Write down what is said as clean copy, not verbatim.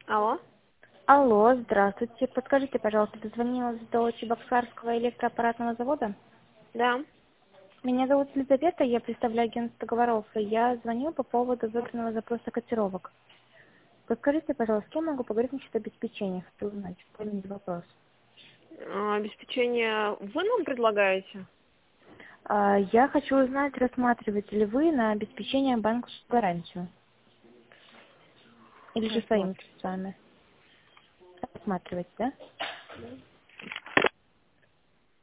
Алло? Алло, здравствуйте. Подскажите, пожалуйста, дозвонилась до Чебоксарского электроаппаратного завода? Да. Меня зовут Елизавета, я представляю агентство договоров, и я звоню по поводу выданного запроса котировок. Подскажите, пожалуйста, с кем могу поговорить насчет обеспечения? Хочу узнать, помните вопрос. Обеспечение вы нам предлагаете? Я хочу узнать, рассматриваете ли вы на обеспечение банковскую гарантию? Или же своими Рассмотрим. средствами? Рассматриваете, да?